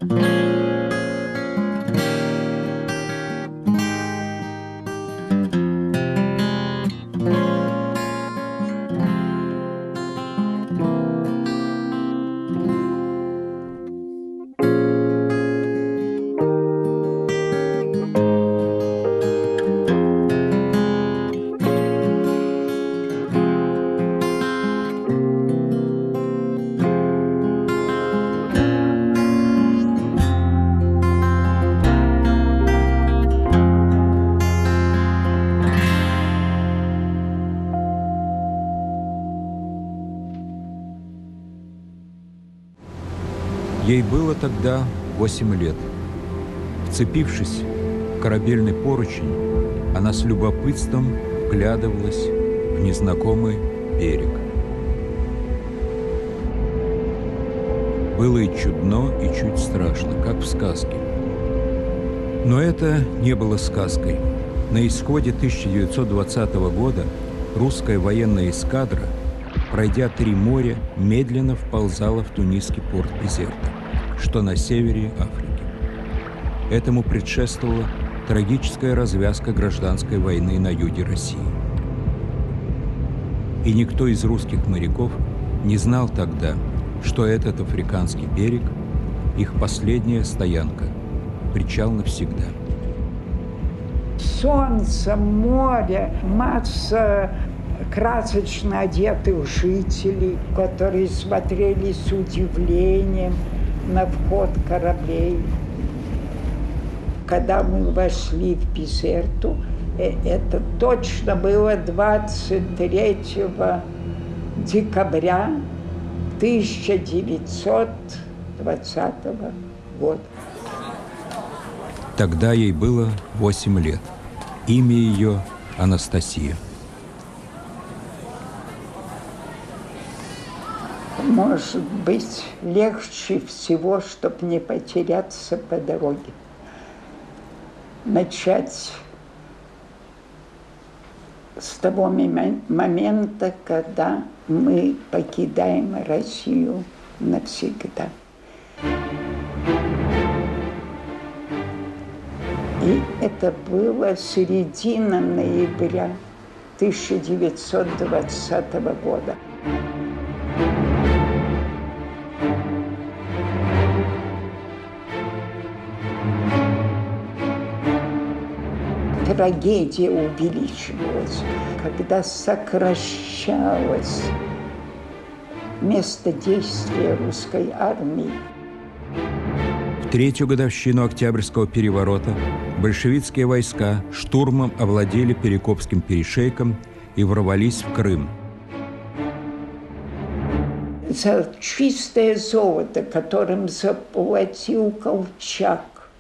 Ей было тогда 8 лет. Вцепившись в корабельный поручень, она с любопытством вглядывалась в незнакомый берег. Было и чудно, и чуть страшно, как в сказке. Но это не было сказкой. На исходе 1920 года русская военная эскадра, пройдя 3 моря, медленно вползала в тунисский порт Безерта, что на севере Африки. Этому предшествовала трагическая развязка гражданской войны на юге России. И никто из русских моряков не знал тогда, что этот африканский берег – их последняя стоянка, причал навсегда. Солнце, море, масса красочно одетых жителей, которые смотрели с удивлением на вход кораблей. Когда мы вошли в Безерту, это точно было 23 декабря 1920 года. Тогда ей было 8 лет. Имя ее Анастасия. Может быть, легче всего, чтобы не потеряться по дороге, начать с того момента, когда мы покидаем Россию навсегда. И это было середина ноября 1920 года. Трагедия увеличивалась, когда сокращалось место действия русской армии. В 3-ю годовщину Октябрьского переворота большевистские войска штурмом овладели Перекопским перешейком и ворвались в Крым. За чистое золото, которым заплатил Колчак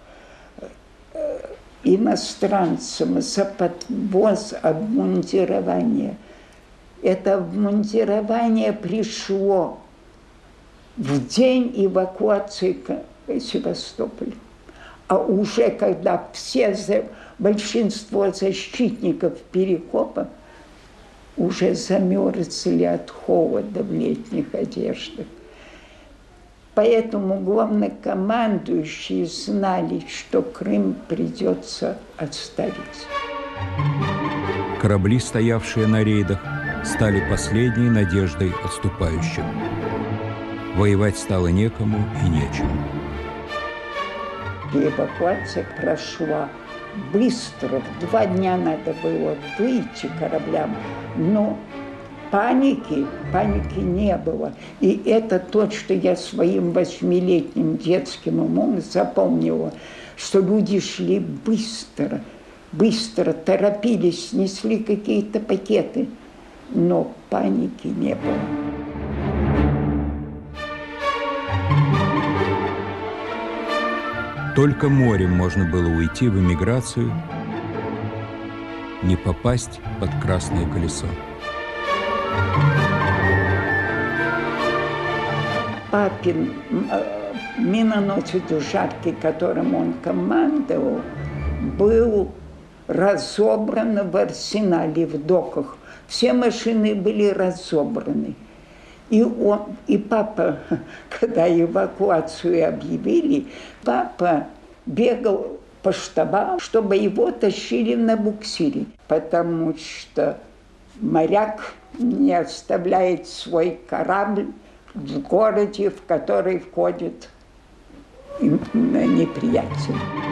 иностранцам за подвоз обмундирования. Это обмундирование пришло в день эвакуации Севастополя. А уже когда большинство защитников Перекопа уже замерзли от холода в летних одеждах. Поэтому главнокомандующие знали, что Крым придется оставить. Корабли, стоявшие на рейдах, стали последней надеждой отступающих. Воевать стало некому и нечем. Эвакуация прошла быстро. В 2 дня надо было выйти кораблям, но паники не было. И это то, что я своим 8-летним детским умом запомнила, что люди шли быстро, торопились, несли какие-то пакеты, но паники не было. Только морем можно было уйти в эмиграцию, не попасть под красное колесо. Папин миноносец «Жаркий», которым он командовал, был разобран в арсенале, в доках. Все машины были разобраны. И папа, когда эвакуацию объявили, папа бегал по штабам, чтобы его тащили на буксире, потому что моряк не оставляет свой корабль в городе, в который входит неприятель.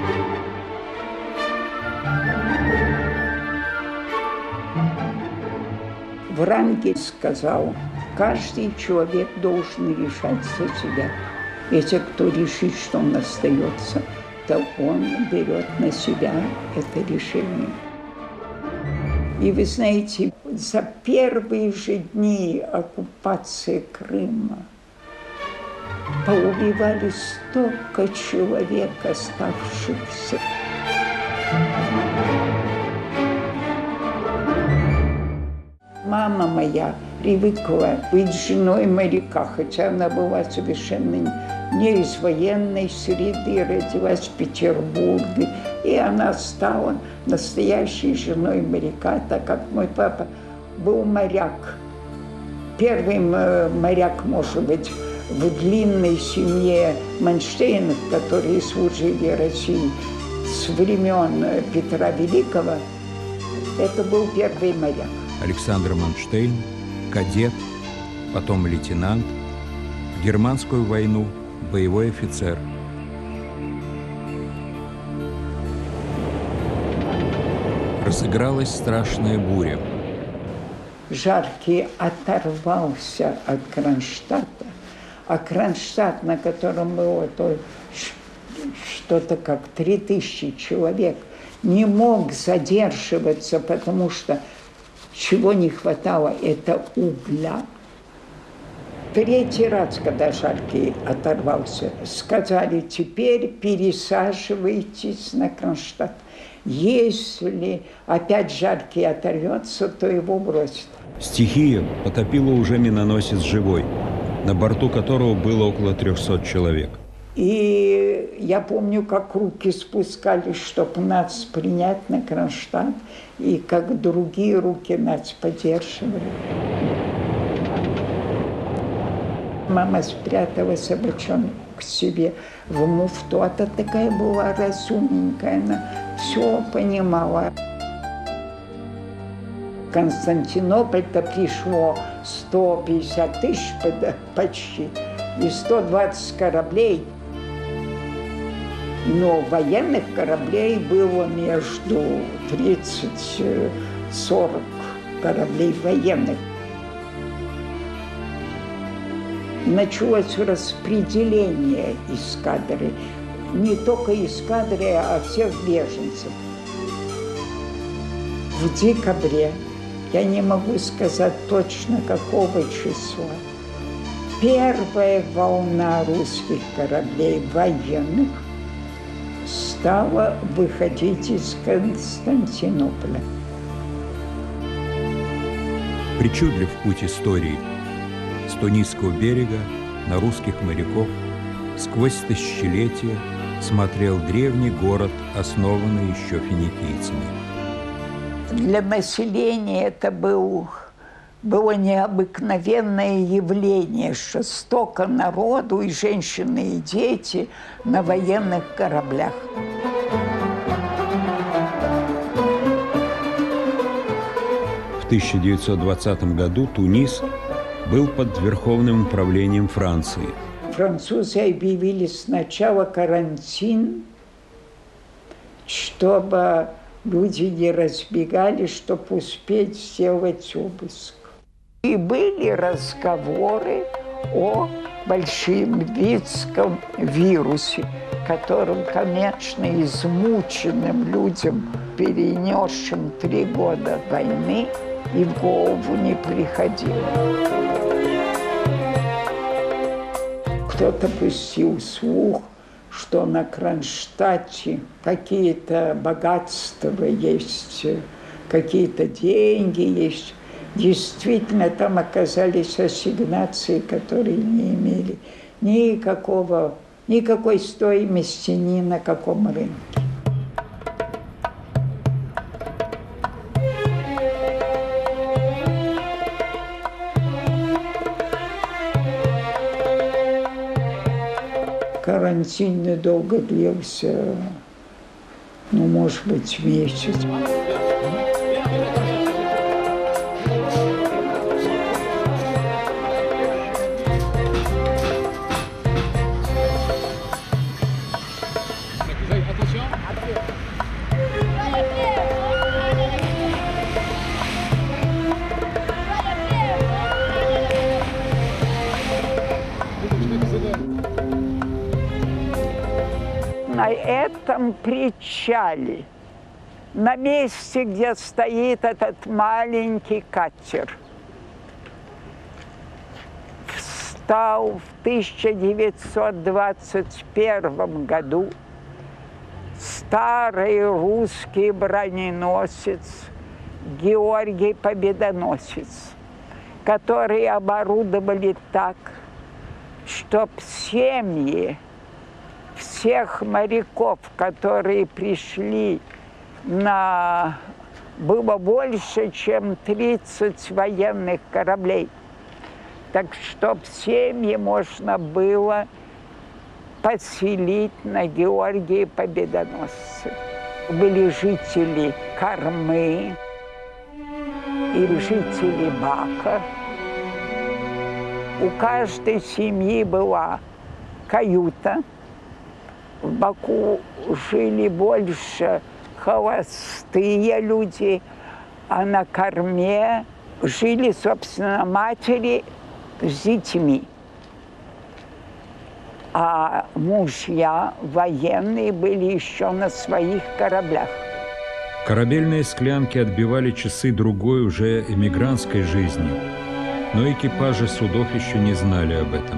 Врангель сказал, каждый человек должен решать за себя. Если кто решит, что он остается, то он берет на себя это решение. И вы знаете, за первые же дни оккупации Крыма поубивали столько человек, оставшихся. Мама моя привыкла быть женой моряка, хотя она была совершенно не из военной среды, родилась в Петербурге. И она стала настоящей женой моряка, так как мой папа был моряк. Первый моряк, может быть, в длинной семье Манштейнов, которые служили России с времен Петра Великого, это был первый моряк. Александр Манштейн, кадет, потом лейтенант, в германскую войну боевой офицер. Разыгралась страшная буря. Жаркий оторвался от Кронштадта, а Кронштадт, на котором было что-то как 3000 человек, не мог задерживаться, потому что чего не хватало, это угля. Третий раз, когда Жаркий оторвался, сказали, теперь пересаживайтесь на Кронштадт. Если опять Жаркий оторвется, то его бросят. Стихия потопила уже миноносец «Живой», на борту которого было около 300 человек. И я помню, как руки спускались, чтобы нас принять на Кронштадт, и как другие руки нас поддерживали. Мама спрятала собачонку к себе в муфту. Она такая была разумненькая, она все понимала. В Константинополь-то пришло 150 тысяч почти и 120 кораблей. Но военных кораблей было между 30-40 кораблей военных. Началось распределение эскадры. Не только эскадры, а всех беженцев. В декабре, я не могу сказать точно какого числа, первая волна русских кораблей военных стала выходить из Константинополя. Причудлив путь истории. С Тунисского берега на русских моряков сквозь тысячелетия смотрел древний город, основанный еще финикийцами. Для населения это было необыкновенное явление, что столько народу, и женщины, и дети на военных кораблях. В 1920 году Тунис был под верховным управлением Франции. Французы объявили сначала карантин, чтобы люди не разбегались, чтобы успеть сделать обыск. И были разговоры о большевистском вирусе, которым, конечно, измученным людям, перенесшим 3 года войны, и в голову не приходило. Кто-то пустил слух, что на Кронштадте какие-то богатства есть, какие-то деньги есть. Действительно, там оказались ассигнации, которые не имели никакой стоимости ни на каком рынке. карантин недолго длился, ну, может быть, месяц. На этом причале, на месте, где стоит этот маленький катер, встал в 1921 году старый русский броненосец Георгий Победоносец, который оборудовали так, чтоб семьи всех моряков, которые пришли было больше, чем 30 военных кораблей. Так, чтоб семьи можно было поселить на Георгии Победоносце. Были жители Кормы и жители Бака. У каждой семьи была каюта. В Баку жили больше холостые люди, а на Корме жили, собственно, матери с детьми. А мужья военные были еще на своих кораблях. Корабельные склянки отбивали часы другой уже эмигрантской жизни, но экипажи судов еще не знали об этом.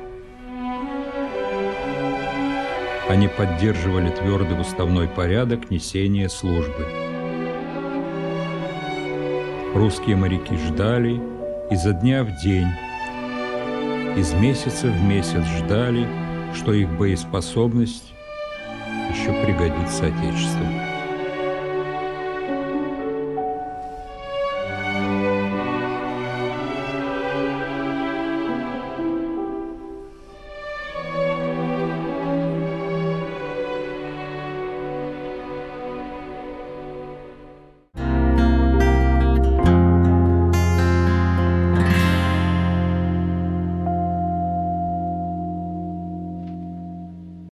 Они поддерживали твердый уставной порядок несения службы. Русские моряки ждали изо дня в день, из месяца в месяц ждали, что их боеспособность еще пригодится Отечеству.